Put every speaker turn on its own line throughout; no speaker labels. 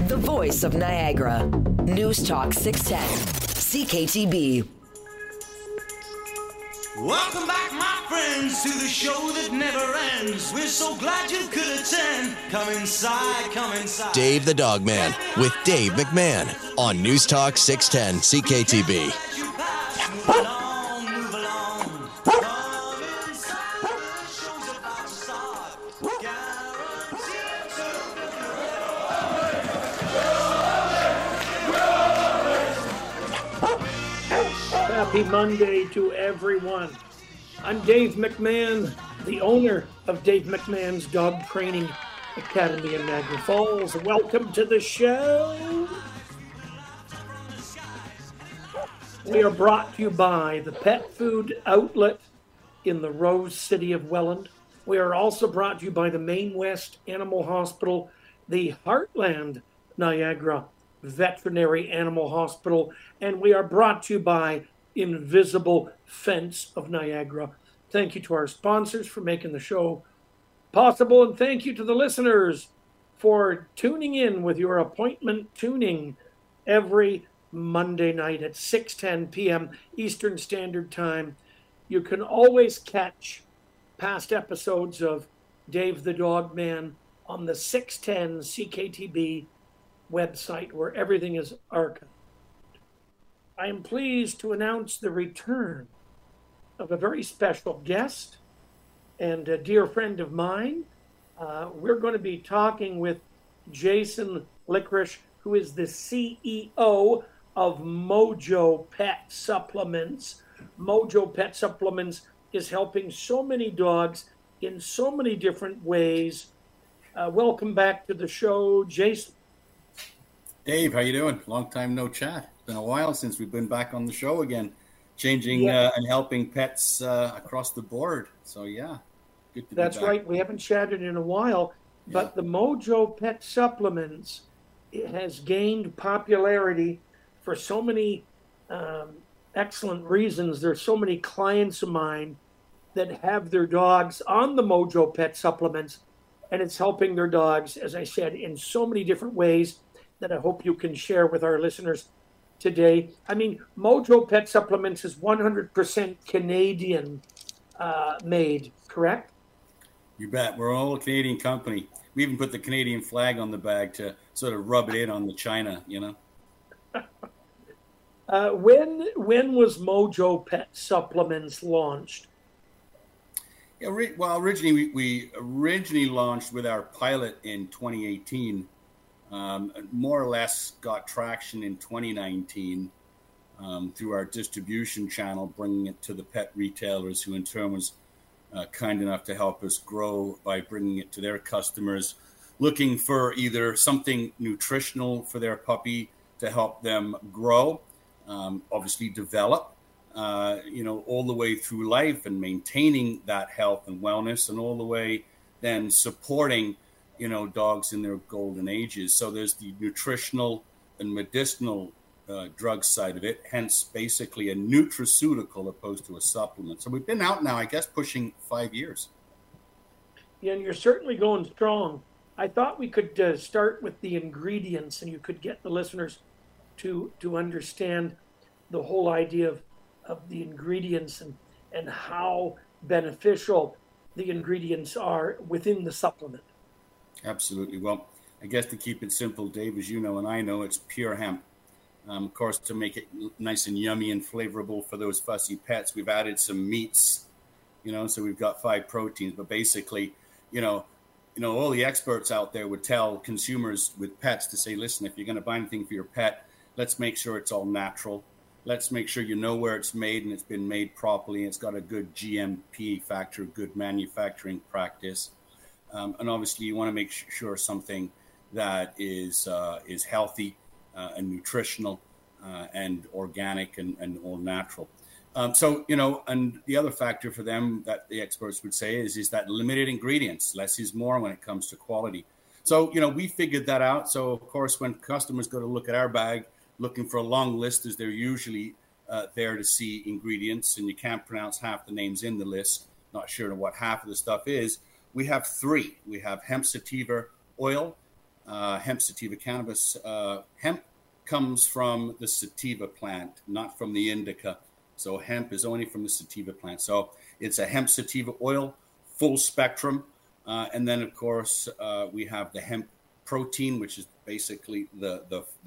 the voice of Niagara. News Talk 610, CKTB.
Welcome back, my friends, to the show that never ends. We're so glad you could attend. Come inside, come inside.
Dave the Dog Man with Dave McMahon on News Talk 610 CKTB.
Happy Monday to everyone. I'm Dave McMahon, the owner of Dave McMahon's Dog Training Academy in Niagara Falls. Welcome to the show. We are brought to you by the Pet Food Outlet in the Rose City of Welland. We are also brought to you by the Maine West Animal Hospital, the Heartland Niagara Veterinary Animal Hospital, and we are brought to you by Invisible Fence of Niagara. Thank you to our sponsors for making the show possible, and thank you to the listeners for tuning in with your appointment tuning every Monday night at 6:10 p.m. Eastern Standard Time. You can always catch past episodes of Dave the Dog Man on the 610 CKTB website where everything is archived. I am pleased to announce the return of a very special guest and a dear friend of mine. We're going to be talking with Jason Licorice, who is the CEO of Mojo Pet Supplements. Mojo Pet Supplements is helping so many dogs in so many different ways. Welcome back to the show, Jason.
Dave, how you doing? Long time no chat. It's been a while since we've been back on the show again, changing and helping pets across the board. So yeah, good to be back. That's
right. We haven't chatted in a while, but the Mojo Pet Supplements, it has gained popularity for so many excellent reasons. There's so many clients of mine that have their dogs on the Mojo Pet Supplements, and it's helping their dogs, as I said, in so many different ways that I hope you can share with our listeners today. I mean, Mojo Pet Supplements is 100% Canadian made, correct?
You bet. We're all a Canadian company. We even put the Canadian flag on the bag to sort of rub it in on the China, you know.
When was Mojo Pet Supplements launched?
Yeah, originally we originally launched with our pilot in 2018. More or less got traction in 2019 through our distribution channel, bringing it to the pet retailers, who in turn was kind enough to help us grow by bringing it to their customers, looking for either something nutritional for their puppy to help them grow, obviously develop, all the way through life and maintaining that health and wellness, and all the way then supporting dogs in their golden ages. So there's the nutritional and medicinal drug side of it, hence basically a nutraceutical opposed to a supplement. So we've been out now, I guess, pushing 5 years.
Yeah, and you're certainly going strong. I thought we could start with the ingredients, and you could get the listeners to understand the whole idea of the ingredients and how beneficial the ingredients are within the supplement.
Absolutely. Well, I guess to keep it simple, Dave, as you know and I know, it's pure hemp. Of course, to make it nice and yummy and flavorful for those fussy pets, we've added some meats, so we've got 5 proteins. But basically, all the experts out there would tell consumers with pets to say, listen, if you're going to buy anything for your pet, let's make sure it's all natural. Let's make sure you know where it's made and it's been made properly. And it's got a good GMP factor, good manufacturing practice. And obviously, you want to make sure something that is healthy and nutritional and organic and all natural. And the other factor for them that the experts would say is that limited ingredients. Less is more when it comes to quality. So, we figured that out. So, of course, when customers go to look at our bag, looking for a long list, as they're usually there to see ingredients, and you can't pronounce half the names in the list, not sure what half of the stuff is. We have 3. We have hemp sativa oil, hemp sativa cannabis. Hemp comes from the sativa plant, not from the indica. So hemp is only from the sativa plant. So it's a hemp sativa oil, full spectrum. And then, of course, we have the hemp protein, which is basically the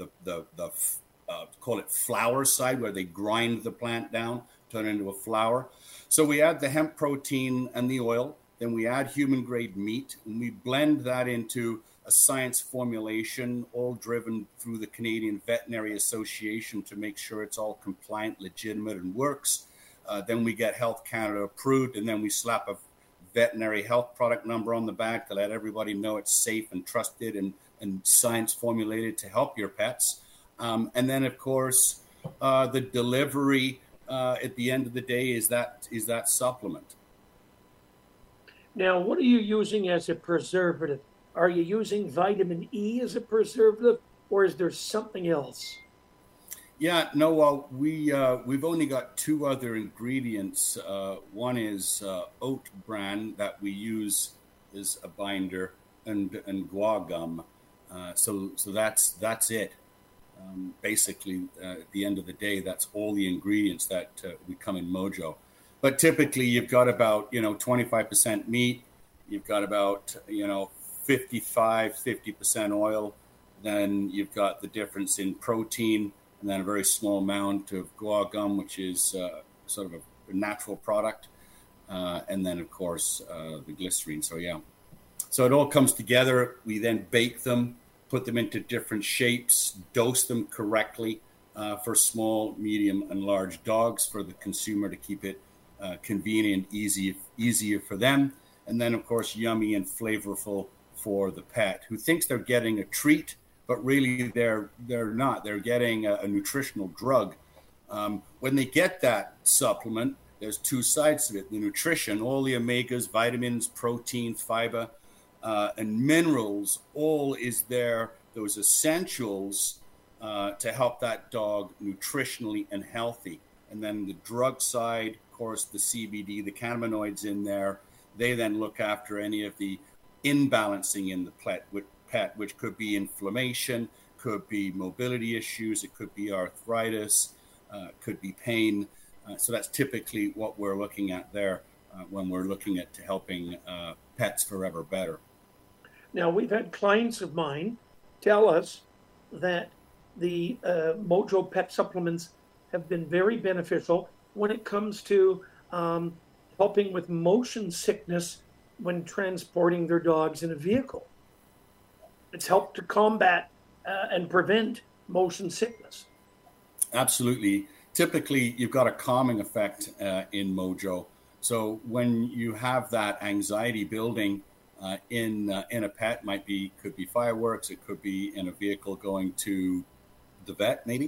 call it flour side, where they grind the plant down, turn it into a flour. So we add the hemp protein and the oil, then we add human grade meat, and we blend that into a science formulation, all driven through the Canadian Veterinary Association to make sure it's all compliant, legitimate, and works. Then we get Health Canada approved, and then we slap a veterinary health product number on the back to let everybody know it's safe and trusted and science formulated to help your pets. And then, of course, the delivery at the end of the day is that supplement.
Now, what are you using as a preservative? Are you using vitamin E as a preservative, or is there something else?
Yeah, no, well, we've only got two other ingredients. One is oat bran that we use as a binder, and guar gum. So that's it. Basically, at the end of the day, that's all the ingredients that we come in Mojo. But typically, you've got about 25% meat. You've got about 50% oil. Then you've got the difference in protein, and then a very small amount of guar gum, which is sort of a natural product. And then, of course, the glycerine. So, yeah. So it all comes together. We then bake them, put them into different shapes, dose them correctly for small, medium, and large dogs for the consumer to keep it convenient, easier for them. And then, of course, yummy and flavorful for the pet who thinks they're getting a treat, but really they're not. They're getting a nutritional drug. When they get that supplement, there's two sides to it. The nutrition, all the omegas, vitamins, protein, fiber, and minerals, all is there, those essentials to help that dog nutritionally and healthy. And then the drug side, of course, the CBD, the cannabinoids in there, they then look after any of the imbalancing in the pet, which could be inflammation, could be mobility issues, it could be arthritis, could be pain. So that's typically what we're looking at there when we're looking at helping pets forever better.
Now, we've had clients of mine tell us that the Mojo pet supplements have been very beneficial when it comes to helping with motion sickness when transporting their dogs in a vehicle. It's helped to combat and prevent motion sickness. Absolutely.
Typically, you've got a calming effect in Mojo. So when you have that anxiety building in a pet, could be fireworks, it could be in a vehicle going to the vet, maybe.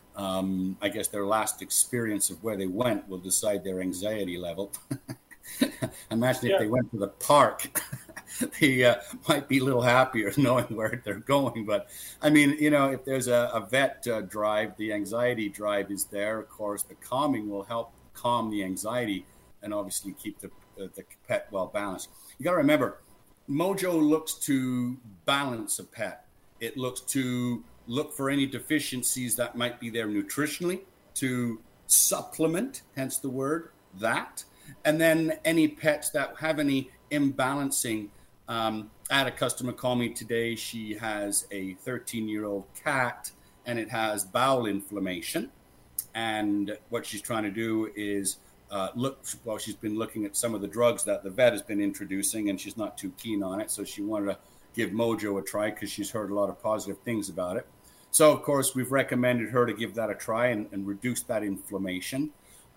I guess their last experience of where they went will decide their anxiety level. Imagine if they went to the park, they might be a little happier knowing where they're going. But I mean, if there's a vet drive, the anxiety drive is there. Of course, the calming will help calm the anxiety and obviously keep the pet well balanced. You got to remember, Mojo looks to balance a pet. It looks to look for any deficiencies that might be there nutritionally, to supplement, hence the word, that. And then any pets that have any imbalancing. I had a customer call me today. She has a 13-year-old cat, and it has bowel inflammation. And what she's trying to do is she's been looking at some of the drugs that the vet has been introducing, and she's not too keen on it. So she wanted to give Mojo a try because she's heard a lot of positive things about it. So, of course, we've recommended her to give that a try and reduce that inflammation.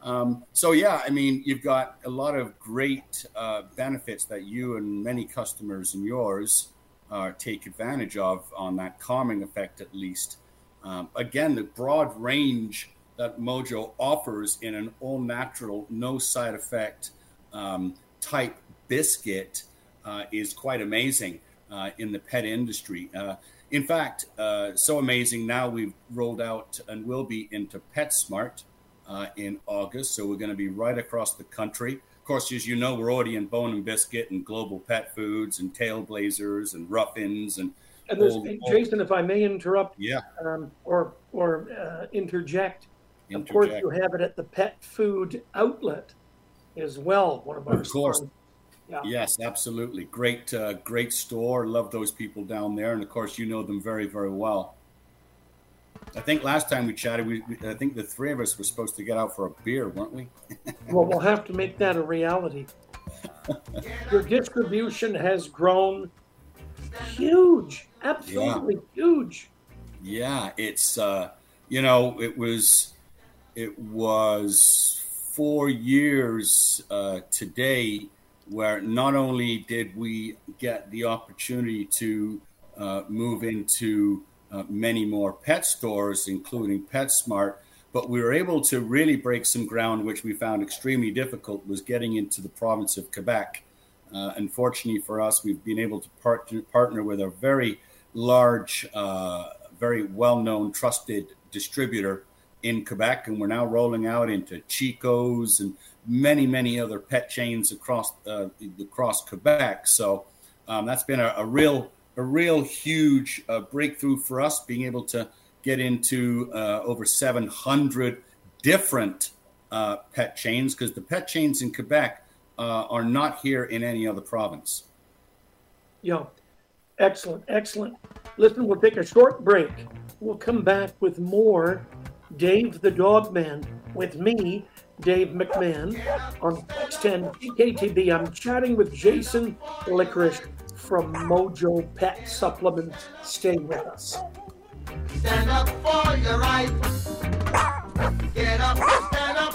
You've got a lot of great benefits that you and many customers and yours take advantage of on that calming effect, at least. Again, the broad range that Mojo offers in an all-natural, no side effect type biscuit is quite amazing in the pet industry. In fact, so amazing now we've rolled out and will be into PetSmart in August. So we're going to be right across the country. Of course, as you know, we're already in Bone and Biscuit and Global Pet Foods and Tailblazers and Ruffins and
And this, Jason, if I may interrupt, or interject, of course you have it at the Pet Food Outlet as well. One of our
stores. Yeah. Yes, absolutely. Great store. Love those people down there, and of course you know them very, very well. I think last time we chatted, I think the three of us were supposed to get out for a beer, weren't we?
Well, we'll have to make that a reality. Your distribution has grown huge, absolutely huge.
Yeah, it's it was 4 years today where not only did we get the opportunity to move into many more pet stores, including PetSmart, but we were able to really break some ground, which we found extremely difficult, was getting into the province of Quebec. Unfortunately for us, we've been able to partner with a very large, very well-known, trusted distributor in Quebec, and we're now rolling out into Chico's and many, many other pet chains across Quebec. So that's been a real huge breakthrough for us, being able to get into over 700 different pet chains, because the pet chains in Quebec are not here in any other province.
Yeah, excellent. Listen, we'll take a short break. We'll come back with more Dave the Dog Man with me, Dave McMahon, on 610 CKTB. I'm chatting with Jason Licorice from Mojo Pet Supplements. Stay with us.
Stand up for your right. Get up, stand up.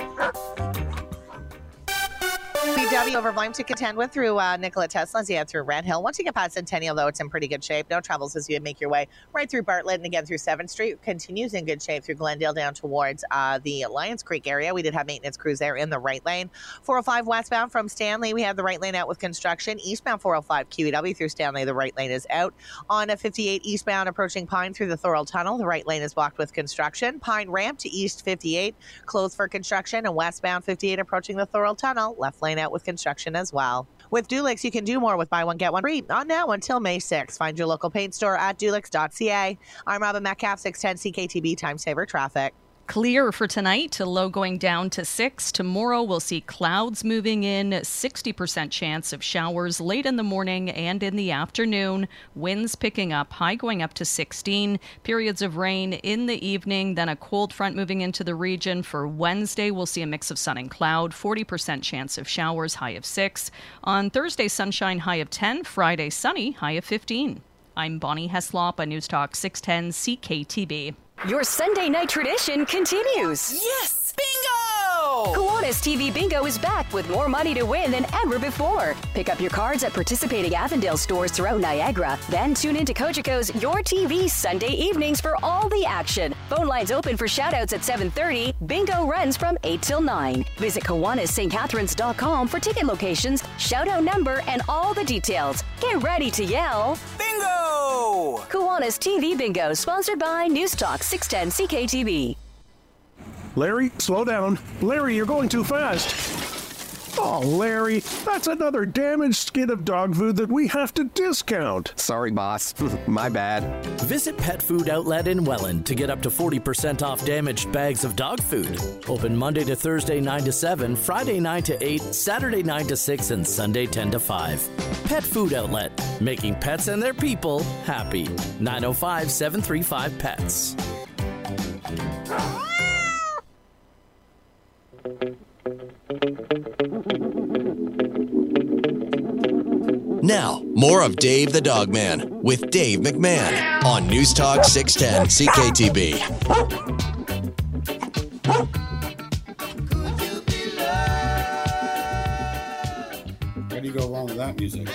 VW over volume to contend with through Nikola Tesla's, through Red Hill. Once you get past Centennial, though, it's in pretty good shape. No troubles as you make your way right through Bartlett and again through 7th Street. Continues in good shape through Glendale down towards the Lions Creek area. We did have maintenance crews there in the right lane. 405 westbound from Stanley, we have the right lane out with construction. Eastbound 405 QEW through Stanley, the right lane is out. On 58 eastbound approaching Pine through the Thorold Tunnel, the right lane is blocked with construction. Pine ramp to East 58 closed for construction, and westbound 58 approaching the Thorold Tunnel, left lane out with construction as well. With Dulux, you can do more with buy one, get one free on now until May 6th. Find your local paint store at dulux.ca. I'm Robin Metcalf, 610 CKTB Time Saver Traffic.
Clear for tonight, a low going down to 6. Tomorrow we'll see clouds moving in, 60% chance of showers late in the morning and in the afternoon. Winds picking up, high going up to 16. Periods of rain in the evening, then a cold front moving into the region. For Wednesday, we'll see a mix of sun and cloud, 40% chance of showers, high of 6. On Thursday, sunshine, high of 10. Friday, sunny, high of 15. I'm Bonnie Heslop on News Talk 610 CKTB.
Your Sunday night tradition continues.
Yes! Bingo!
Kiwanis TV Bingo is back with more money to win than ever before. Pick up your cards at participating Avondale stores throughout Niagara. Then tune in to Cogeco's Your TV Sunday evenings for all the action. Phone lines open for shoutouts at 7:30. Bingo runs from 8 till 9. Visit KiwanisSt.Catharines.com for ticket locations, shoutout number, and all the details. Get ready to yell
Bingo!
Kiwanis TV Bingo, sponsored by News Talk 610 CKTB.
Larry, slow down. Larry, you're going too fast. Oh, Larry, that's another damaged skid of dog food that we have to discount.
Sorry, boss. My bad.
Visit Pet Food Outlet in Welland to get up to 40% off damaged bags of dog food. Open Monday to Thursday 9 to 7, Friday 9 to 8, Saturday 9 to 6, and Sunday 10 to 5. Pet Food Outlet, making pets and their people happy. 905-735-PETS.
Now, more of Dave the Dog Man with Dave McMahon on News Talk 610 CKTB.
Where do you go along with that music?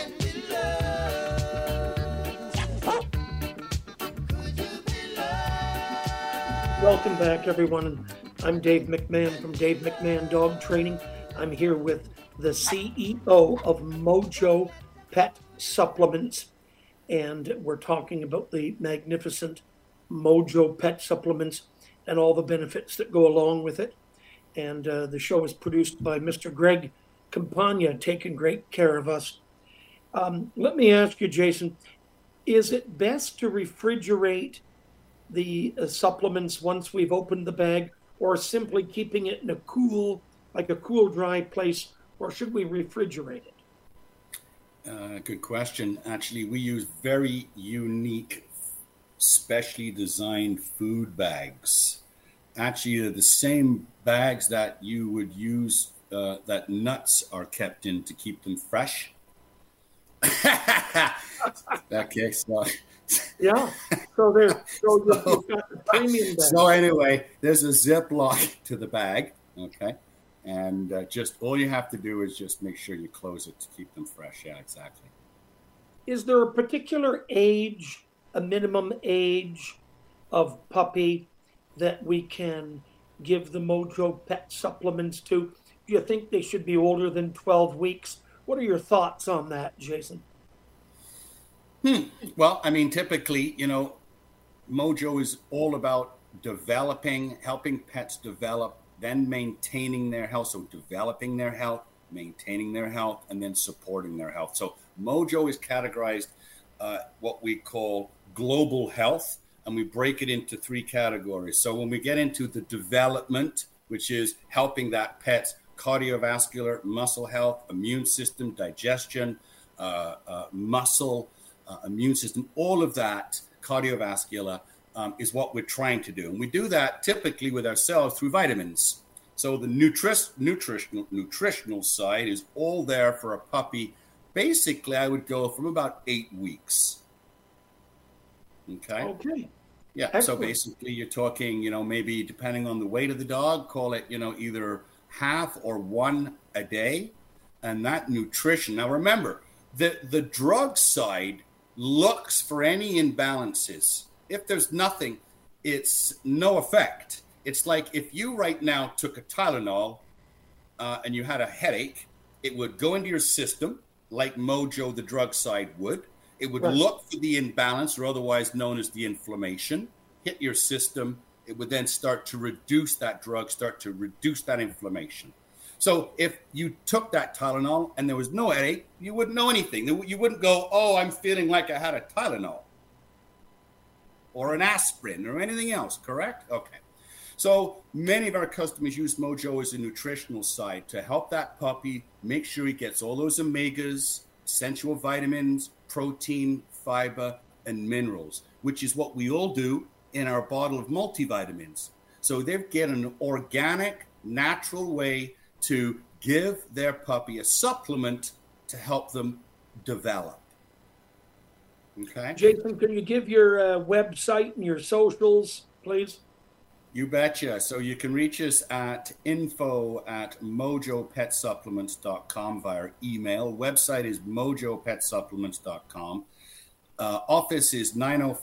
Welcome back, everyone. I'm Dave McMahon from Dave McMahon Dog Training. I'm here with the CEO of Mojo Pet Supplements, and we're talking about the magnificent Mojo Pet Supplements and all the benefits that go along with it. And the show is produced by Mr. Greg Campagna, taking great care of us. Let me ask you, Jason, Is it best to refrigerate the supplements once we've opened the bag, or simply keeping it in a cool, dry place, or should we refrigerate it?
Good question. Actually, we use very unique, specially designed food bags. Actually, they're the same bags that you would use that nuts are kept in to keep them fresh. Okay, so
yeah, so you've got the premium bag.
So anyway, there's a Ziploc to the bag, okay, and just all you have to do is just make sure you close it to keep them fresh. Yeah, exactly.
Is there a particular age, a minimum age of puppy that we can give the Mojo Pet supplements to? Do you think they should be older than 12 weeks? What are your thoughts on that, Jason?
Well, I mean, typically, Mojo is all about developing, helping pets develop, then maintaining their health. So developing their health, maintaining their health, and then supporting their health. So Mojo is categorized what we call global health, and we break it into 3 categories. So when we get into the development, which is helping that pet's cardiovascular, muscle health, immune system, digestion, muscle, immune system, all of that cardiovascular is what we're trying to do. And we do that typically with ourselves through vitamins. So the nutritional side is all there for a puppy. Basically, I would go from about 8 weeks. Okay. Yeah. Excellent. So basically you're talking, maybe depending on the weight of the dog, call it, either half or 1 a day. And that nutrition. Now remember, the drug side looks for any imbalances. If there's nothing, it's no effect. It's like if you right now took a Tylenol and you had a headache, it would go into your system like Mojo, the drug side, would. It would look for the imbalance, or otherwise known as the inflammation, hit your system. It would then start to reduce that drug, start to reduce that inflammation. So if you took that Tylenol and there was no headache, you wouldn't know anything. You wouldn't go, oh, I'm feeling like I had a Tylenol or an aspirin or anything else, correct? Okay. So many of our customers use Mojo as a nutritional side to help that puppy make sure he gets all those omegas, essential vitamins, protein, fiber, and minerals, which is what we all do in our bottle of multivitamins. So they get an organic, natural way to give their puppy a supplement to help them develop. Okay.
Jason, can you give your website and your socials, please?
You betcha. So you can reach us at info@mojopetsupplements.com via email. Website is mojopetsupplements.com. Office is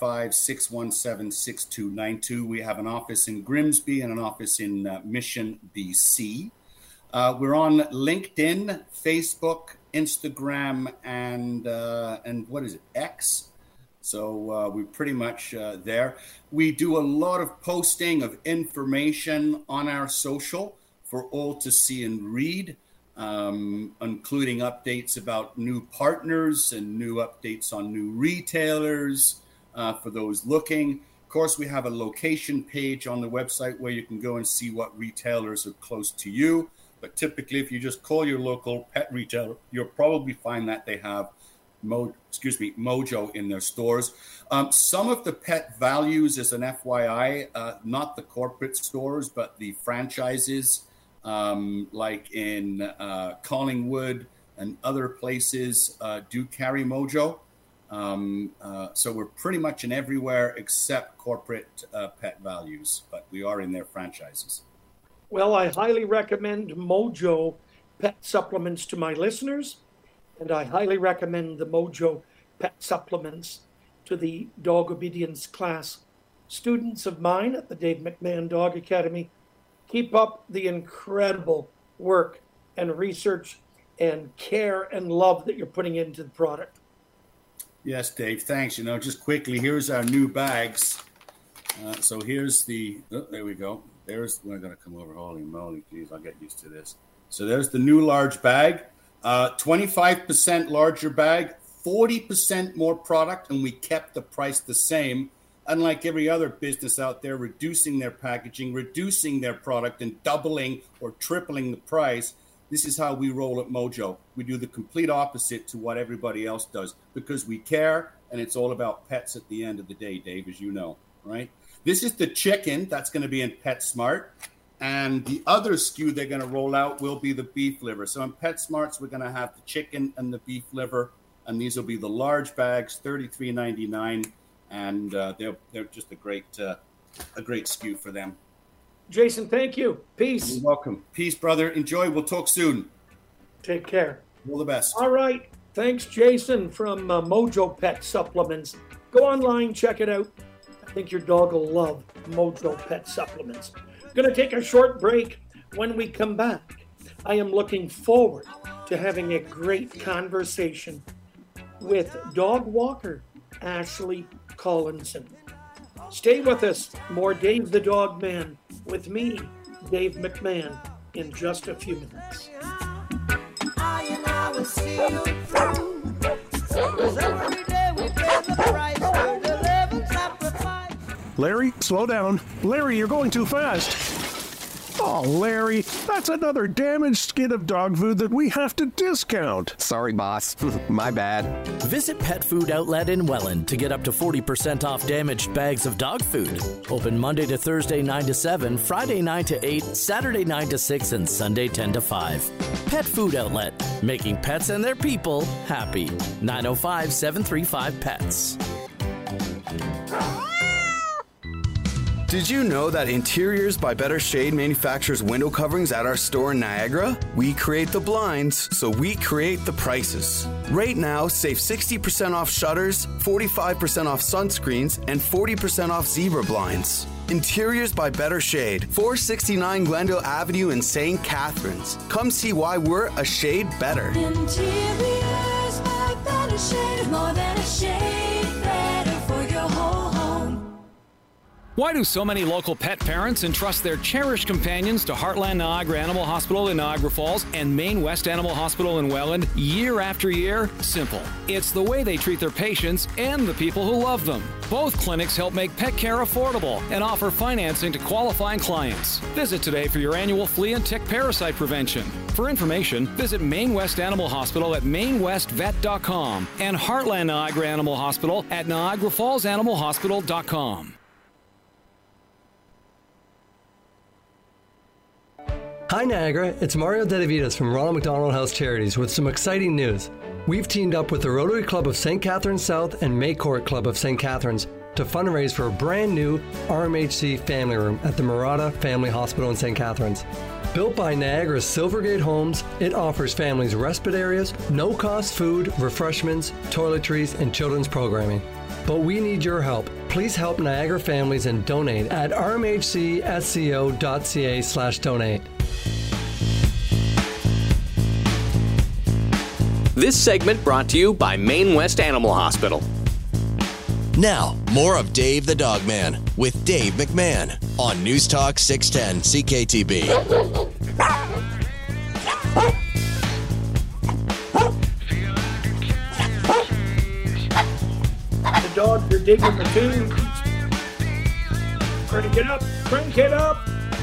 905-617-6292. We have an office in Grimsby and an office in Mission, BC. We're on LinkedIn, Facebook, Instagram, and what is it, X? So we're pretty much there. We do a lot of posting of information on our social for all to see and read, including updates about new partners and new updates on new retailers for those looking. Of course, we have a location page on the website where you can go and see what retailers are close to you. But typically, if you just call your local pet retailer, you'll probably find that they have Mojo in their stores. Some of the Pet Values, as an FYI, not the corporate stores, but the franchises, like in Collingwood and other places, do carry Mojo. So we're pretty much in everywhere except corporate Pet Values, but we are in their franchises.
Well, I highly recommend Mojo Pet Supplements to my listeners, and I highly recommend the Mojo Pet Supplements to the dog obedience class students of mine at the Dave McMahon Dog Academy. Keep up the incredible work and research and care and love that you're putting into the product.
Yes, Dave, thanks. Just quickly, here's our new bags. So here's there we go. We're going to come over. Holy moly, geez, I'll get used to this. So there's the new large bag, 25% larger bag, 40% more product, and we kept the price the same. Unlike every other business out there, reducing their packaging, reducing their product, and doubling or tripling the price, this is how we roll at Mojo. We do the complete opposite to what everybody else does because we care, and it's all about pets at the end of the day, Dave, as you know, right? This is the chicken that's going to be in PetSmart, and the other SKU they're going to roll out will be the beef liver. So in PetSmarts, we're going to have the chicken and the beef liver, and these will be the large bags, $33.99, and they're just a great SKU for them.
Jason, thank you. Peace.
You're welcome. Peace, brother. Enjoy. We'll talk soon.
Take care.
All the best.
All right. Thanks, Jason from Mojo Pet Supplements. Go online, check it out. I think your dog will love Mojo Pet Supplements. Going to take a short break. When we come back, I am looking forward to having a great conversation with dog walker Ashley Collinson. Stay with us. More Dave the Dog Man with me, Dave McMahon, in just a few minutes.
Larry, slow down. Larry, you're going too fast. Oh, Larry, that's another damaged skid of dog food that we have to discount.
Sorry, boss. My bad.
Visit Pet Food Outlet in Welland to get up to 40% off damaged bags of dog food. Open Monday to Thursday 9 to 7, Friday 9 to 8, Saturday 9 to 6, and Sunday 10 to 5. Pet Food Outlet, making pets and their people happy. 905-735-PETS.
Did you know that Interiors by Better Shade manufactures window coverings at our store in Niagara? We create the blinds, so we create the prices. Right now, save 60% off shutters, 45% off sunscreens, and 40% off zebra blinds. Interiors by Better Shade, 469 Glendale Avenue in St. Catharines. Come see why we're a shade better.
Interiors by Better Shade, more than a shade better for your whole home.
Why do so many local pet parents entrust their cherished companions to Heartland Niagara Animal Hospital in Niagara Falls and Maine West Animal Hospital in Welland year after year? Simple. It's the way they treat their patients and the people who love them. Both clinics help make pet care affordable and offer financing to qualifying clients. Visit today for your annual flea and tick parasite prevention. For information, visit Maine West Animal Hospital at mainwestvet.com and Heartland Niagara Animal Hospital at niagarafallsanimalhospital.com.
Hi Niagara, it's Mario Dedavidas from Ronald McDonald House Charities with some exciting news. We've teamed up with the Rotary Club of St. Catharines South and Maycourt Club of St. Catharines to fundraise for a brand new RMHC family room at the Murata Family Hospital in St. Catharines. Built by Niagara's Silvergate Homes, it offers families respite areas, no-cost food, refreshments, toiletries, and children's programming. But we need your help. Please help Niagara families and donate at rmhcsco.ca/donate.
This segment brought to you by Maine West Animal Hospital.
Now, more of Dave the Dog Man with Dave McMahon on News Talk 610 CKTB.
The dogs are digging the tubes. Crank it up, crank it up.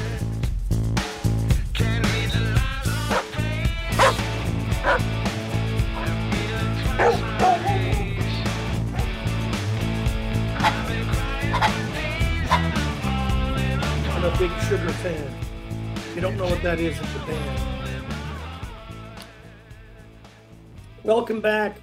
I'm a big Sugar fan. If you don't know what that is, it's a band. Welcome back.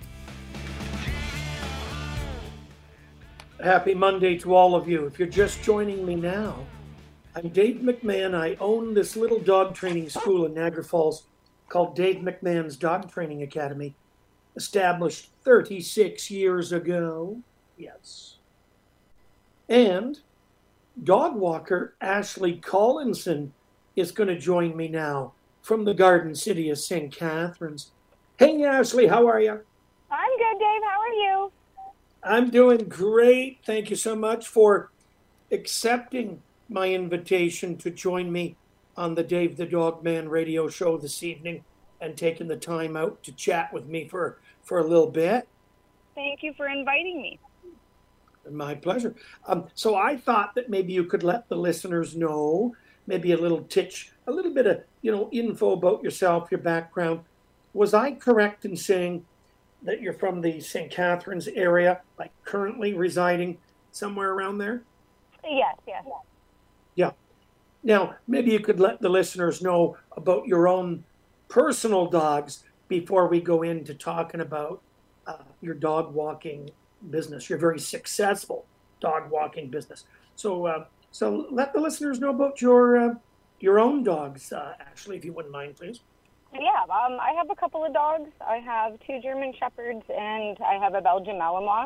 Happy Monday to all of you. If you're just joining me now, I'm Dave McMahon. I own this little dog training school in Niagara Falls called Dave McMahon's Dog Training Academy, established 36 years ago. Yes. And dog walker Ashley Collinson is going to join me now from the Garden City of St. Catharines. Hey, Ashley, how are you?
I'm good, Dave. How are you?
I'm doing great. Thank you so much for accepting my invitation to join me on the Dave the Dog Man radio show this evening and taking the time out to chat with me for a little bit.
Thank you for inviting me.
My pleasure. So I thought that maybe you could let the listeners know, maybe a little bit of, info about yourself, your background. Was I correct in saying that you're from the St. Catharines area, like currently residing somewhere around there?
Yes.
Yeah. Now, maybe you could let the listeners know about your own personal dogs before we go into talking about your dog walking business, your very successful dog walking business. So let the listeners know about your own dogs, Ashley, if you wouldn't mind, please.
Yeah, I have a couple of dogs. I have 2 German Shepherds, and I have a Belgian Malinois,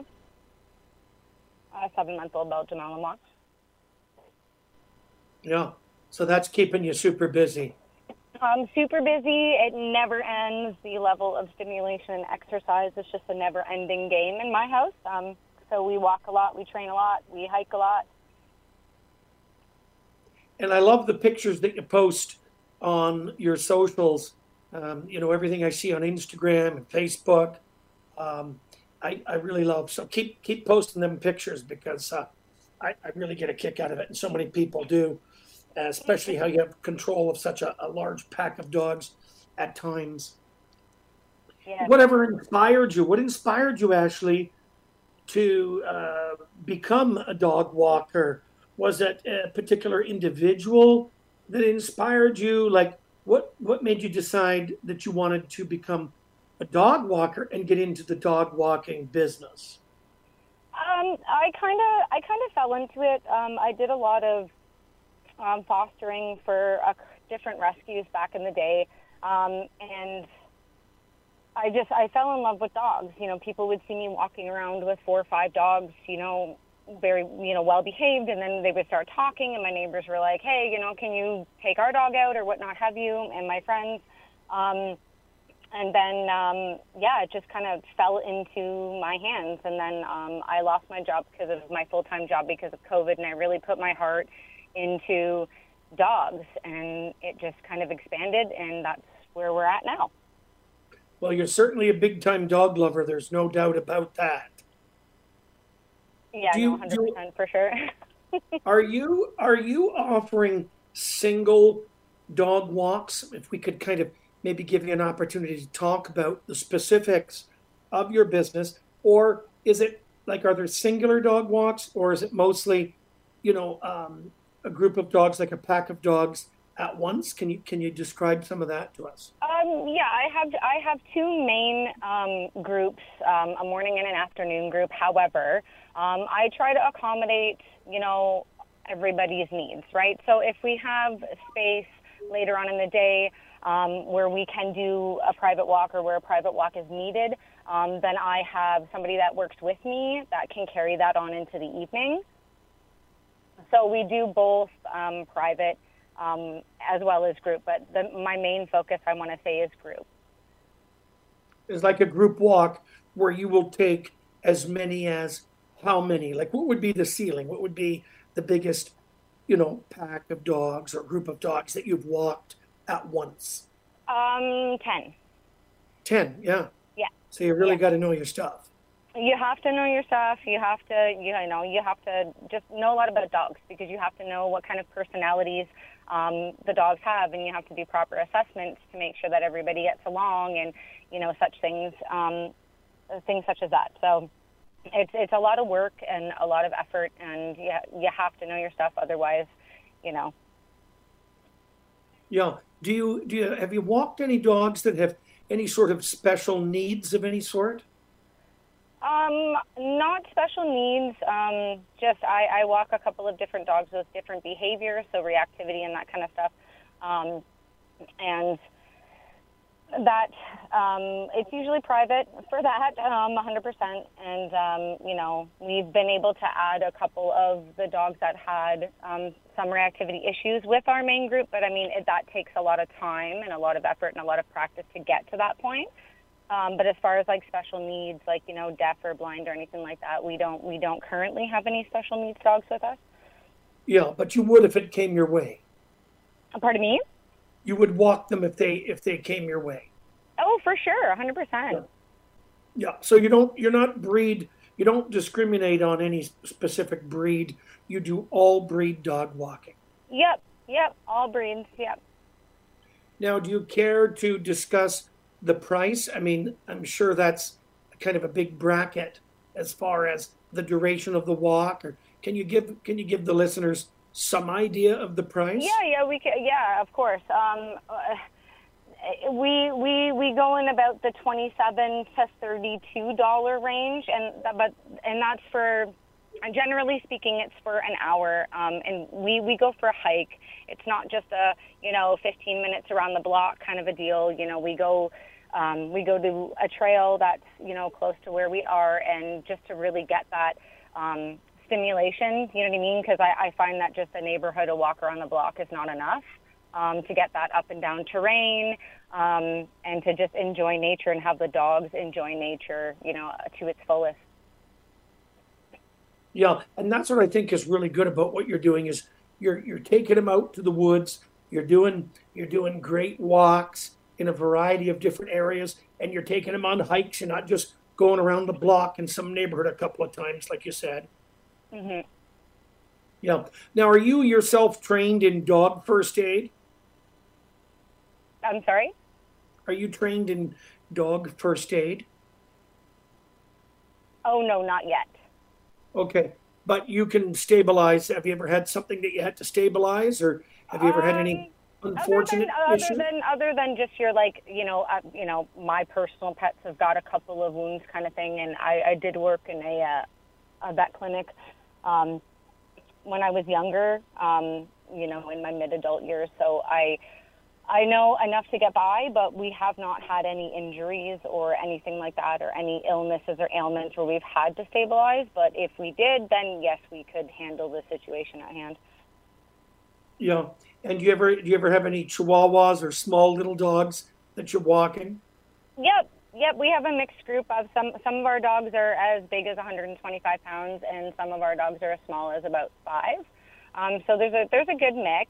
a 7-month-old Belgian Malinois.
Yeah, so that's keeping you super busy.
I'm super busy. It never ends. The level of stimulation and exercise is just a never-ending game in my house. So we walk a lot, we train a lot, we hike a lot.
And I love the pictures that you post on your socials. Everything I see on Instagram and Facebook, I really love. So keep posting them pictures because I really get a kick out of it, and so many people do. Especially how you have control of such a large pack of dogs at times.
Yeah.
Whatever inspired you? What inspired you, Ashley, to become a dog walker? Was it a particular individual that inspired you? Like, what made you decide that you wanted to become a dog walker and get into the dog walking business?
I kind of fell into it. I did a lot of fostering for different rescues back in the day, and I fell in love with dogs. People would see me walking around with 4 or 5 dogs, very well behaved, and then they would start talking, and my neighbors were like, hey, can you take our dog out or what not have you, and my friends, and then it just kind of fell into my hands, and then I lost my job because of my full-time job because of COVID, and I really put my heart into dogs, and it just kind of expanded, and that's where we're at now.
Well, you're certainly a big-time dog lover. There's no doubt about that.
Yeah, 100% for sure.
Are you offering single dog walks? If we could kind of maybe give you an opportunity to talk about the specifics of your business, or is it like, are there singular dog walks, or is it mostly, a group of dogs, like a pack of dogs at once? Can you describe some of that to us?
I have 2 main groups, a morning and an afternoon group. However, I try to accommodate, everybody's needs, right? So if we have space later on in the day where we can do a private walk or where a private walk is needed, then I have somebody that works with me that can carry that on into the evening. So we do both private as well as group, but my main focus, I want to say, is group.
It's like a group walk where you will take as many as how many? Like, what would be the ceiling? What would be the biggest, pack of dogs or group of dogs that you've walked at once?
10.
10, yeah.
Yeah.
So you really got to know your stuff.
You have to know your stuff. You have to just know a lot about dogs, because you have to know what kind of personalities the dogs have, and you have to do proper assessments to make sure that everybody gets along, and such things such as that. So it's a lot of work and a lot of effort, and you have to know your stuff, otherwise,
Yeah. Do you have you walked any dogs that have any sort of special needs of any sort?
Not special needs. Just I walk a couple of different dogs with different behaviors, so reactivity and that kind of stuff. And that it's usually private for that, 100%. And we've been able to add a couple of the dogs that had some reactivity issues with our main group, but that takes a lot of time and a lot of effort and a lot of practice to get to that point. But as far as like special needs, like deaf or blind or anything like that, we don't currently have any special needs dogs with us.
Yeah, but you would if it came your way.
Pardon me?
You would walk them if they came your way.
Oh, for sure, 100%.
Yeah. So you don't discriminate on any specific breed. You do all breed dog walking.
Yep, all breeds, yep.
Now, do you care to discuss the price? I mean, I'm sure that's kind of a big bracket as far as the duration of the walk. Or can you give the listeners some idea of the price?
Yeah, we can. Yeah, of course. We go in about the $27 to $32 range, and that's for. And generally speaking, it's for an hour, and we go for a hike. It's not just a 15 minutes around the block kind of a deal. We go to a trail that's close to where we are, and just to really get that stimulation. You know what I mean? Because I find that just a neighborhood, a walk around the block is not enough to get that up and down terrain, and to just enjoy nature and have the dogs enjoy nature, to its fullest.
Yeah, and that's what I think is really good about what you're doing is you're taking them out to the woods. You're doing great walks in a variety of different areas, and you're taking them on hikes. You're not just going around the block in some neighborhood a couple of times, like you said.
Mm-hmm.
Yeah. Now, are you yourself trained in dog first aid?
I'm sorry?
Are you trained in dog first aid?
Oh, no, not yet.
Okay, but you can stabilize. Have you ever had something that you had to stabilize, or have you ever had any unfortunate issues?
Other than just your my personal pets have got a couple of wounds kind of thing, and I did work in a vet clinic when I was younger, in my mid-adult years. So I know enough to get by, but we have not had any injuries or anything like that, or any illnesses or ailments where we've had to stabilize. But if we did, then yes, we could handle the situation at hand.
Yeah. And do you ever have any Chihuahuas or small little dogs that you're walking?
Yep. We have a mixed group of some of our dogs are as big as 125 pounds, and some of our dogs are as small as about 5. So there's a good mix.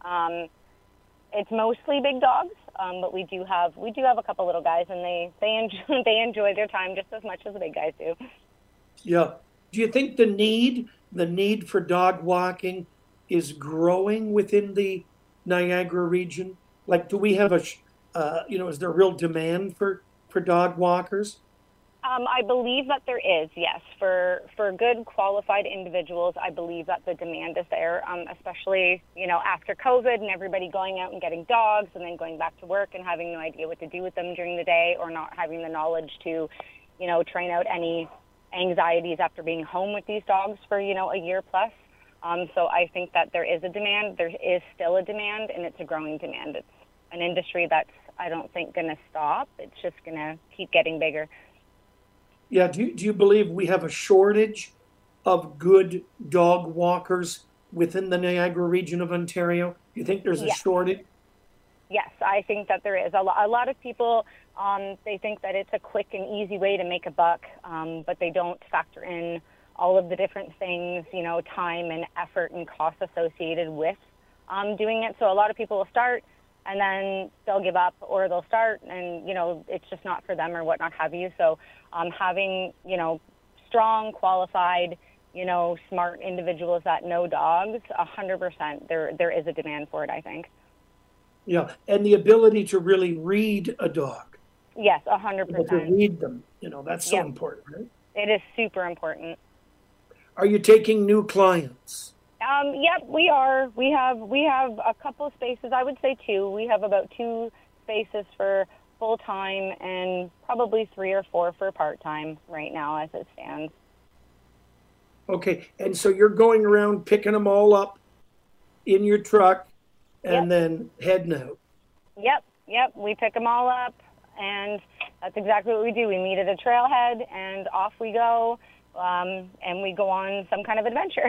It's mostly big dogs, but we do have a couple little guys, and they enjoy their time just as much as the big guys do.
Yeah. Do you think the need for dog walking is growing within the Niagara region? Like, do we have is there real demand for dog walkers?
I believe that there is, yes. For good qualified individuals, I believe that the demand is there, especially, after COVID and everybody going out and getting dogs and then going back to work and having no idea what to do with them during the day, or not having the knowledge to, train out any anxieties after being home with these dogs for, a year plus. So I think that there is a demand. There is still a demand, and it's a growing demand. It's an industry that's, I don't think, going to stop. It's just going to keep getting bigger.
Yeah, do you believe we have a shortage of good dog walkers within the Niagara region of Ontario? Do you think there's a shortage?
Yes, I think that there is. A lot of people, they think that it's a quick and easy way to make a buck, but they don't factor in all of the different things, time and effort and cost associated with doing it. So a lot of people will start, and then they'll give up, or they'll start and, it's just not for them or whatnot have you. So having, strong, qualified, smart individuals that know dogs, 100%, there is a demand for it, I think.
Yeah, and the ability to really read a dog.
Yes, 100%.
To read them, that's so important, right?
It is super important.
Are you taking new clients?
Yep, we are. We have a couple spaces. I would say 2. We have about 2 spaces for full time and probably 3 or 4 for part time right now, as it stands.
Okay, and so you're going around picking them all up in your truck and then heading out. Yep.
We pick them all up, and that's exactly what we do. We meet at a trailhead, and off we go, and we go on some kind of adventure.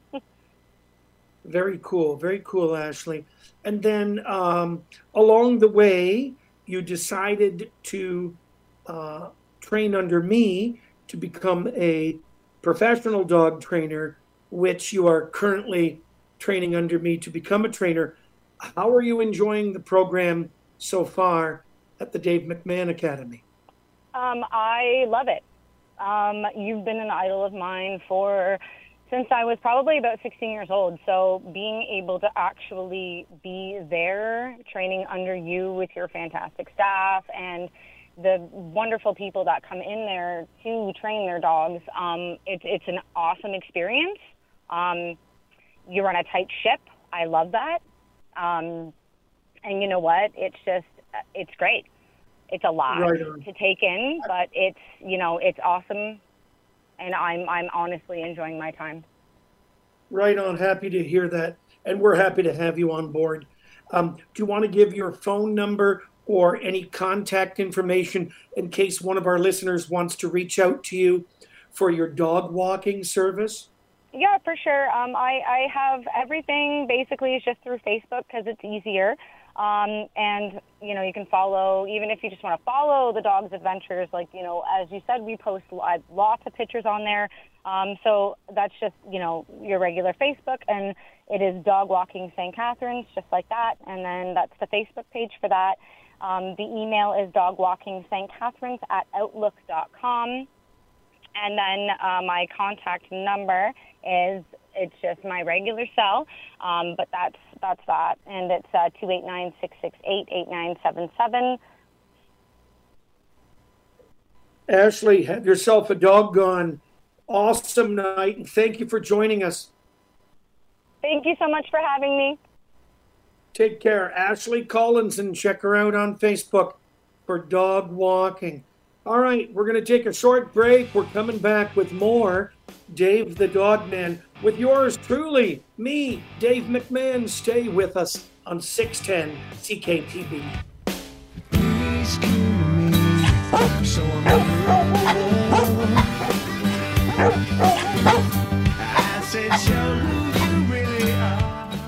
Very cool, Ashley. And then along the way, you decided to train under me to become a professional dog trainer, which you are currently training under me to become a trainer. How are you enjoying the program so far at the Dave McMahon Academy?
I love it. You've been an idol of mine since I was probably about 16 years old. So being able to actually be there, training under you with your fantastic staff and the wonderful people that come in there to train their dogs, it's an awesome experience. You run a tight ship. I love that. And you know what? It's great. It's a lot to take in, but it's awesome. And I'm honestly enjoying my time.
Right on. Happy to hear that. And we're happy to have you on board. Do you want to give your phone number or any contact information in case one of our listeners wants to reach out to you for your dog walking service?
Yeah, for sure. I have everything basically is just through Facebook because it's easier. And, you can follow, even if you just want to follow the dog's adventures, like, as you said, we post lots of pictures on there. So that's just, your regular Facebook, and it is Dog Walking St. Catharines, just like that. And then that's the Facebook page for that. The email is dogwalkingstcatharines@outlook.com. And then my contact number it's just my regular cell, but that's that. And it's 289-668-8977.
Ashley, have yourself a doggone awesome night, and thank you for joining us.
Thank you so much for having me.
Take care. Ashley Collins, and check her out on Facebook for dog walking. All right, we're going to take a short break. We're coming back with more Dave the Dog Man with yours truly, me, Dave McMahon. Stay with us on 610 CKTB.
Please give me so I'm I said, show who you really are.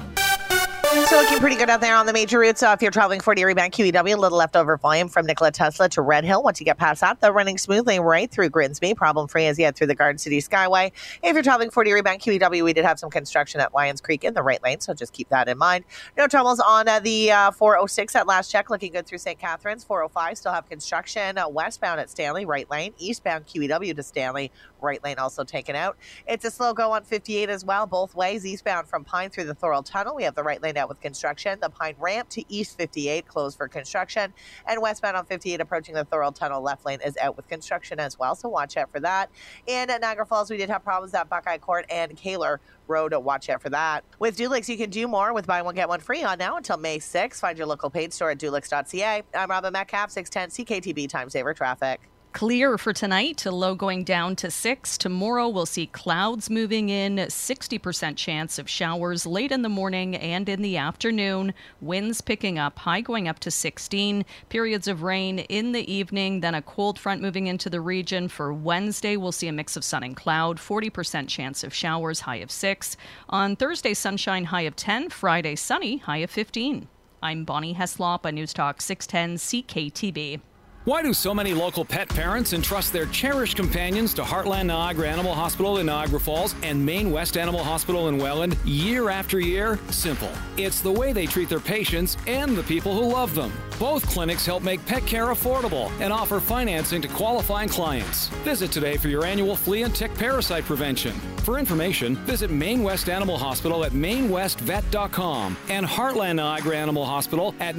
So looking pretty good out there on the major routes. So if you're traveling 40 Rebound QEW, a little leftover volume from Nikola Tesla to Red Hill. Once you get past that, they're running smoothly right through Grimsby, problem-free as you head through the Garden City Skyway. If you're traveling 40 Rebound QEW, we did have some construction at Lions Creek in the right lane, so just keep that in mind. No troubles on the 406 at last check, looking good through St. Catharines. 405 still have construction westbound at Stanley, right lane. Eastbound QEW to Stanley, right lane also taken out. It's a slow go on 58 as well, both ways. Eastbound from Pine through the Thorold Tunnel, we have the right lane out with construction. The Pine ramp to East 58 closed for construction, and westbound on 58 approaching the Thorold Tunnel left lane is out with construction as well, so watch out for that. And at Niagara Falls, we did have problems at Buckeye Court and Kaler Road. Watch out for that. With Dulux, you can do more with buy one, get one free on now until May 6th. Find your local paid store at dulux.ca. I'm Robin Metcalf, 610 CKTB Time Saver Traffic.
Clear for tonight, a low going down to 6. Tomorrow we'll see clouds moving in, 60% chance of showers late in the morning and in the afternoon. Winds picking up, high going up to 16. Periods of rain in the evening, then a cold front moving into the region. For Wednesday, we'll see a mix of sun and cloud, 40% chance of showers, high of 6. On Thursday, sunshine, high of 10. Friday, sunny, high of 15. I'm Bonnie Heslop on News Talk 610 CKTB.
Why do so many local pet parents entrust their cherished companions to Heartland Niagara Animal Hospital in Niagara Falls and Maine West Animal Hospital in Welland year after year? Simple. It's the way they treat their patients and the people who love them. Both clinics help make pet care affordable and offer financing to qualifying clients. Visit today for your annual flea and tick parasite prevention. For information, visit Maine West Animal Hospital at mainwestvet.com and Heartland Niagara Animal Hospital at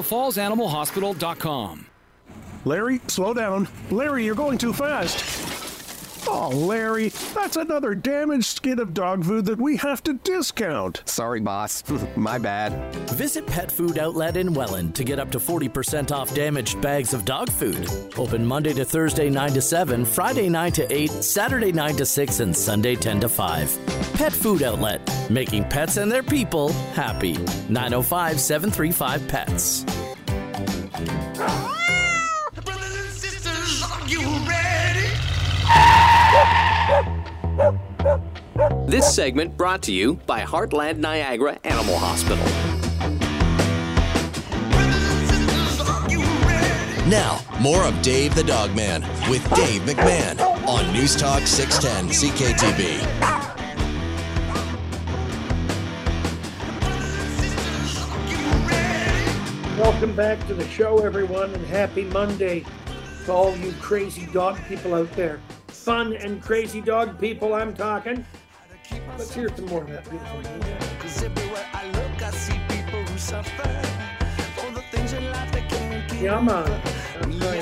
niagarafallsanimalhospital.com.
Larry, slow down. Larry, you're going too fast. Oh, Larry, that's another damaged skid of dog food that we have to discount.
Sorry, boss. My bad.
Visit Pet Food Outlet in Welland to get up to 40% off damaged bags of dog food. Open Monday to Thursday 9 to 7, Friday 9 to 8, Saturday 9 to 6, and Sunday 10 to 5. Pet Food Outlet, making pets and their people happy. 905-735-PETS.
You ready?
This segment brought to you by Heartland Niagara Animal Hospital.
Now, more of Dave the Dog Man with Dave McMahon on News Talk 610 CKTB.
Welcome back to the show, everyone, and happy Monday. To all you crazy dog people out there. Fun and crazy dog people, I'm talking. Let's hear some more of that beautiful music.
Cause everywhere I look, I see people who suffer for the things in life they can't get.
Yeah, man. That's right.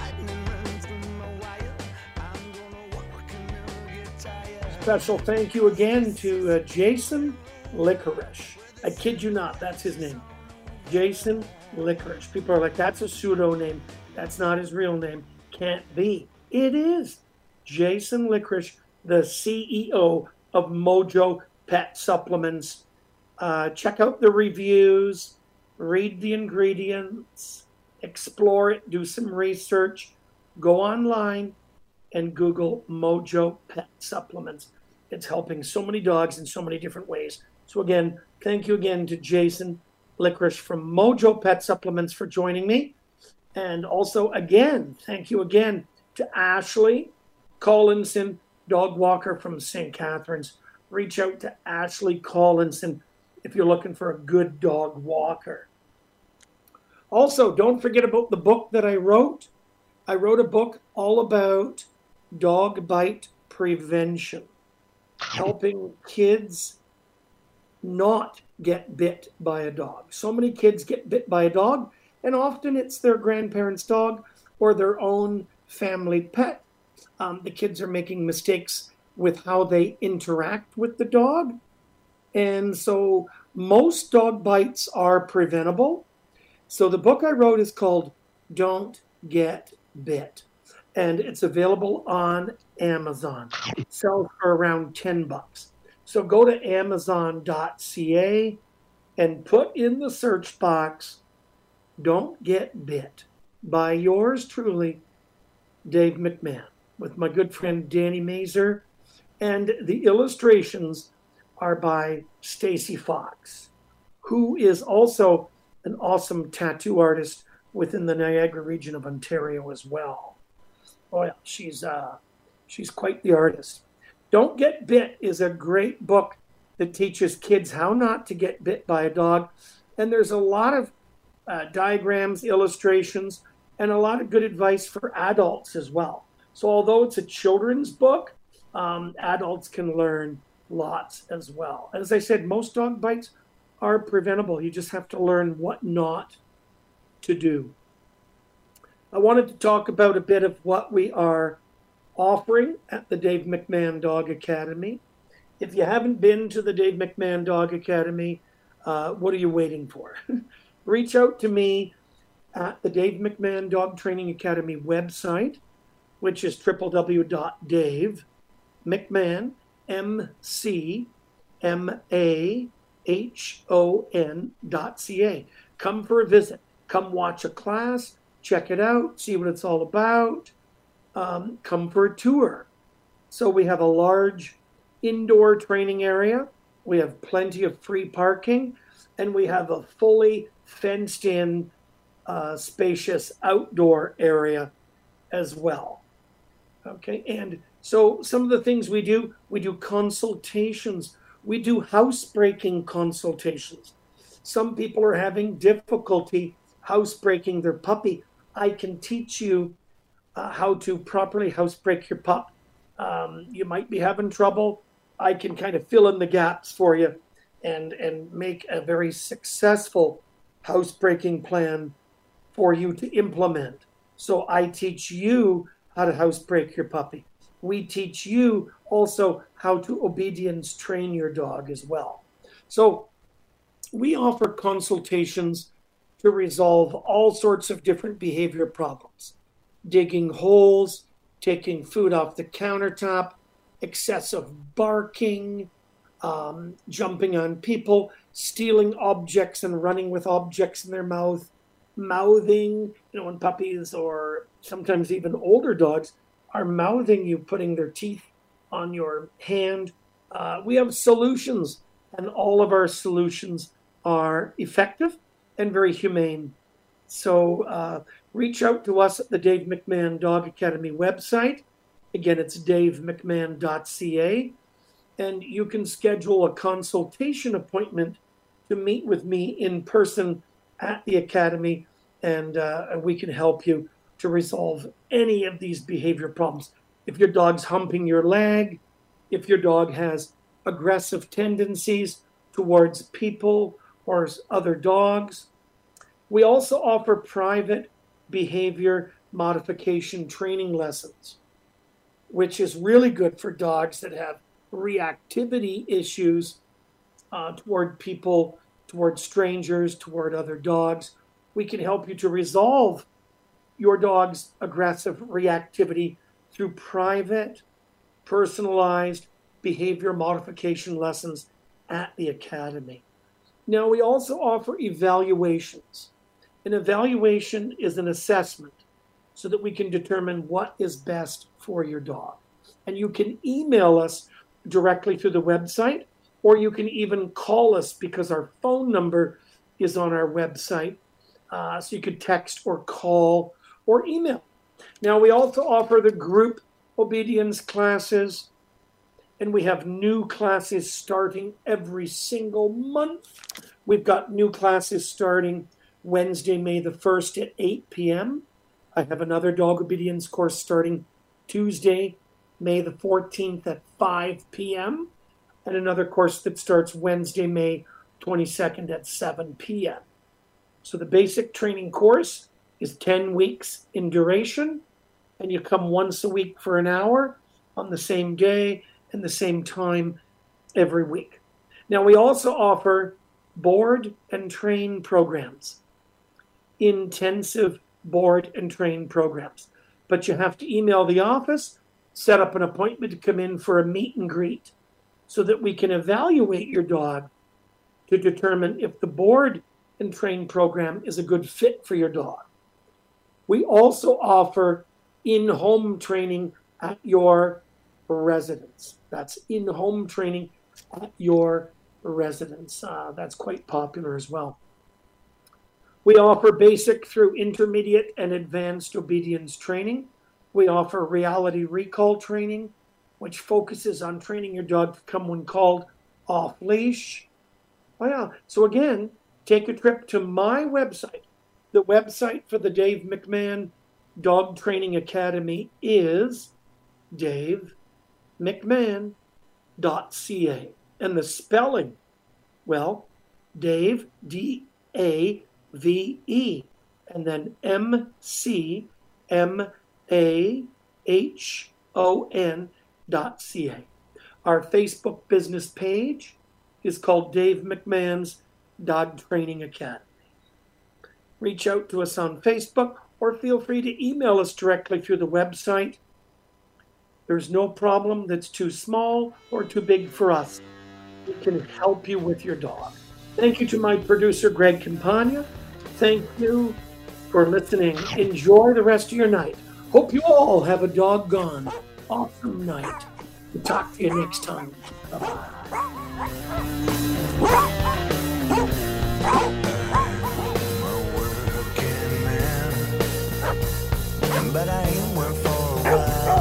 Special thank you again to Jason Licorice. I kid you not, that's his name. Jason Licorice. People are like, that's a pseudonym. That's not his real name. Can't be. It is. Jason Licorice, the CEO of Mojo Pet Supplements. Check out the reviews, read the ingredients, explore it, do some research, go online and Google Mojo Pet Supplements. It's helping so many dogs in so many different ways. So again, thank you again to Jason Licorice from Mojo Pet Supplements for joining me. And also, again, thank you again to Ashley Collinson, dog walker from St. Catharines. Reach out to Ashley Collinson if you're looking for a good dog walker. Also, don't forget about the book that I wrote. I wrote a book all about dog bite prevention, helping kids not get bit by a dog. So many kids get bit by a dog, and often it's their grandparents' dog or their own family pet. The kids are making mistakes with how they interact with the dog. And so most dog bites are preventable. So the book I wrote is called Don't Get Bit. And it's available on Amazon. It sells for around $10. So go to amazon.ca and put in the search box, Don't Get Bit, by yours truly, Dave McMahon, with my good friend Danny Mazer. And the illustrations are by Stacy Fox, who is also an awesome tattoo artist within the Niagara region of Ontario as well. Oh yeah, she's quite the artist. Don't Get Bit is a great book that teaches kids how not to get bit by a dog. And there's a lot of diagrams, illustrations, and a lot of good advice for adults as well. So although it's a children's book, adults can learn lots as well. As I said, most dog bites are preventable. You just have to learn what not to do. I wanted to talk about a bit of what we are offering at the Dave McMahon Dog Academy. If you haven't been to the Dave McMahon Dog Academy, what are you waiting for? Reach out to me at the Dave McMahon Dog Training Academy website, which is www.davemcmahon.ca. Come for a visit. Come watch a class, check it out, see what it's all about. Come for a tour. So we have a large indoor training area. We have plenty of free parking, and we have a fully fenced-in, spacious outdoor area as well. Okay, and so some of the things we do consultations. We do housebreaking consultations. Some people are having difficulty housebreaking their puppy. I can teach you how to properly housebreak your pup. You might be having trouble. I can kind of fill in the gaps for you and make a very successful housebreaking plan for you to implement. So I teach you how to housebreak your puppy. We teach you also how to obedience train your dog as well. So we offer consultations to resolve all sorts of different behavior problems. Digging holes, taking food off the countertop, excessive barking, jumping on people, stealing objects and running with objects in their mouth, mouthing, when puppies or sometimes even older dogs are mouthing you, putting their teeth on your hand. We have solutions, and all of our solutions are effective and very humane. So reach out to us at the Dave McMahon Dog Academy website. Again, it's davemcmahon.ca. And you can schedule a consultation appointment to meet with me in person at the Academy, and we can help you to resolve any of these behavior problems. If your dog's humping your leg, if your dog has aggressive tendencies towards people or other dogs. We also offer private behavior modification training lessons, which is really good for dogs that have reactivity issues toward people, toward strangers, toward other dogs. We can help you to resolve your dog's aggressive reactivity through private, personalized behavior modification lessons at the Academy. Now, we also offer evaluations. An evaluation is an assessment so that we can determine what is best for your dog. And you can email us directly through the website, or you can even call us because our phone number is on our website. So you could text or call or email. Now, we also offer the group obedience classes, and we have new classes starting every single month. We've got new classes starting Wednesday, May the 1st at 8 p.m. I have another dog obedience course starting Tuesday, May the 14th at 5 p.m. and another course that starts Wednesday, May 22nd at 7 p.m. So the basic training course is 10 weeks in duration, and you come once a week for an hour on the same day and the same time every week. Now, we also offer board and train programs, intensive board and train programs. But you have to email the office, set up an appointment to come in for a meet and greet so that we can evaluate your dog to determine if the board and train program is a good fit for your dog. We also offer in-home training at your residence. That's in-home training at your residence. That's quite popular as well. We offer basic through intermediate and advanced obedience training. We offer reality recall training, which focuses on training your dog to come when called off leash. Oh yeah. So again, take a trip to my website. The website for the Dave McMahon Dog Training Academy is davemcmahon.ca. And the spelling, well, Dave, D-A-V-E, and then McMahon.ca. Our Facebook business page is called Dave McMahon's Dog Training Academy. Reach out to us on Facebook or feel free to email us directly through the website. There's no problem that's too small or too big for us. We can help you with your dog. Thank you to my producer, Greg Campagna. Thank you for listening. Enjoy the rest of your night. Hope you all have a doggone awesome night. We'll talk to you next time. Bye-bye.
But I ain't worked for a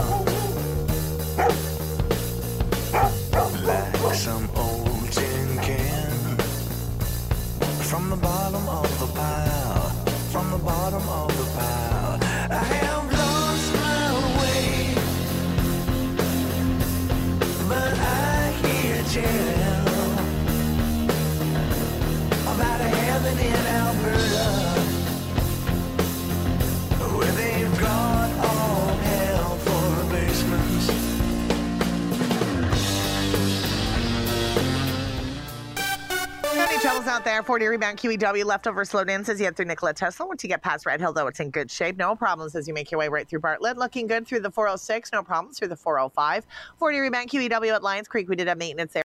while, like some old tin can. From the bottom of the pile, from the bottom of the pile, I have lost my way, but I hear tell about a heaven in Alberta, where they've got all hell for basements.
Any troubles out there? 40 rebound QEW leftover slowdowns as you head through Nikola Tesla. Once you get past Red Hill, though, it's in good shape. No problems as you make your way right through Bartlett. Looking good through the 406. No problems through the 405. 40 rebound QEW at Lions Creek. We did have maintenance there.